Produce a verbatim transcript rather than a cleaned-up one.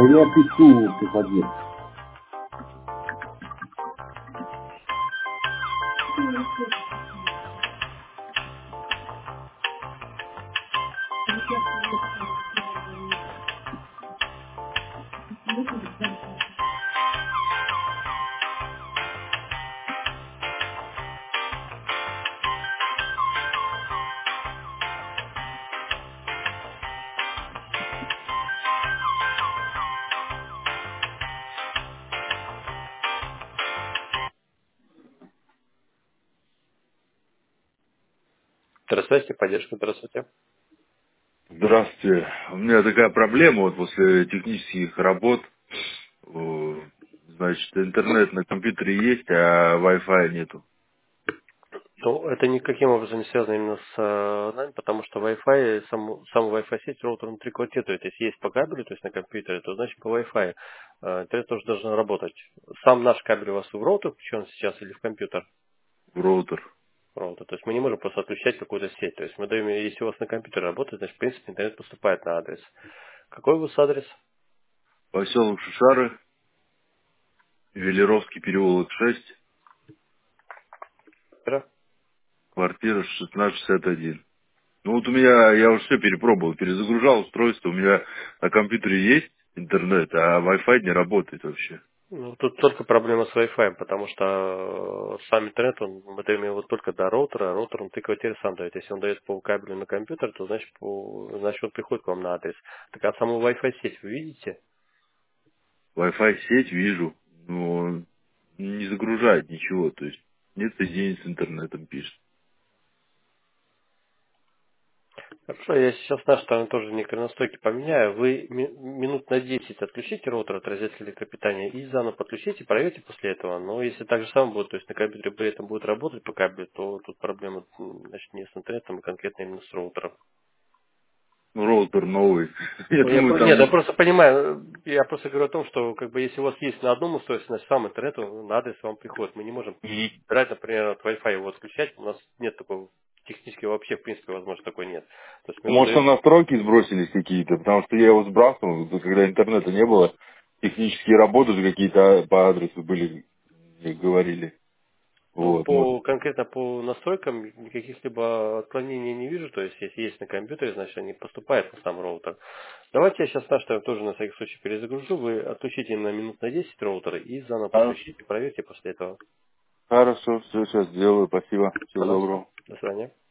Я пишу в подъезд. Здравствуйте, поддержка, здравствуйте. Здравствуйте. У меня такая проблема вот после технических работ. Э, Значит, интернет на компьютере есть, а Wi-Fi нету. Ну, это никаким образом не связано именно с э, нами, потому что Wi-Fi, сам, сам Wi-Fi сеть роутер внутри квартиры, то есть если есть по кабелю, то есть на компьютере, то значит по Wi-Fi. Э, интернет тоже должен работать. Сам наш кабель у вас в роутер включен сейчас или в компьютер? В роутер. В роутер. То есть мы не можем просто отключать какую-то сеть. То есть мы даем, если у вас на компьютере работает, значит в принципе интернет поступает на адрес. Какой у вас адрес? Поселок Шишары, Велеровский переулок шесть, Квартира? квартира шестнадцать шестьдесят один. Ну вот у меня, я уже все перепробовал, перезагружал устройство, у меня на компьютере есть интернет, а Wi-Fi не работает вообще. Ну, тут только проблема с Wi-Fi, потому что э, сам интернет, он, мы даем его только до роутера, а роутер он ты квартире сам дает. Если он дает по кабелю на компьютер, то значит, по, значит он приходит к вам на адрес. Так а саму Wi-Fi сеть вы видите? Wi-Fi сеть вижу, но не загружает ничего, то есть нет соединения с интернетом, пишет. Хорошо, я сейчас наш там тоже некоторые настройки поменяю. Вы ми- минут на десять отключите роутер от розетки электропитания и заново подключите, проверьте после этого. Но если так же самое будет, то есть на компьютере при этом будет работать по кабелю, то тут проблема м, значит, не с интернетом, а конкретно именно с роутером. Ну, роутер новый. Я Ну, я, думаю, про- нет, я там просто понимаю, э, я просто говорю о том, что как бы если у вас есть на одном устройстве, значит сам интернет, он на адрес вам приходит. Мы не можем Мгм. брать, например, от Wi-Fi его отключать, у нас нет такого, технически вообще, в принципе, возможно, такой нет. То есть мы его может, там даем. настройки сбросились какие-то, потому что я его сбрасывал, вот когда интернета не было, технические работы же какие-то по адресу были, мне говорили. Ну, Вот, может. по конкретно по настройкам никаких либо отклонений не вижу, то есть если есть на компьютере, значит они поступают на сам роутер. Давайте я сейчас наш там тоже на всякий случай перезагружу, вы отключите на минут на десять роутеры и заново А, подключите, проверьте после этого. хорошо, все, сейчас сделаю, спасибо, всего Пожалуйста, доброго. до свидания.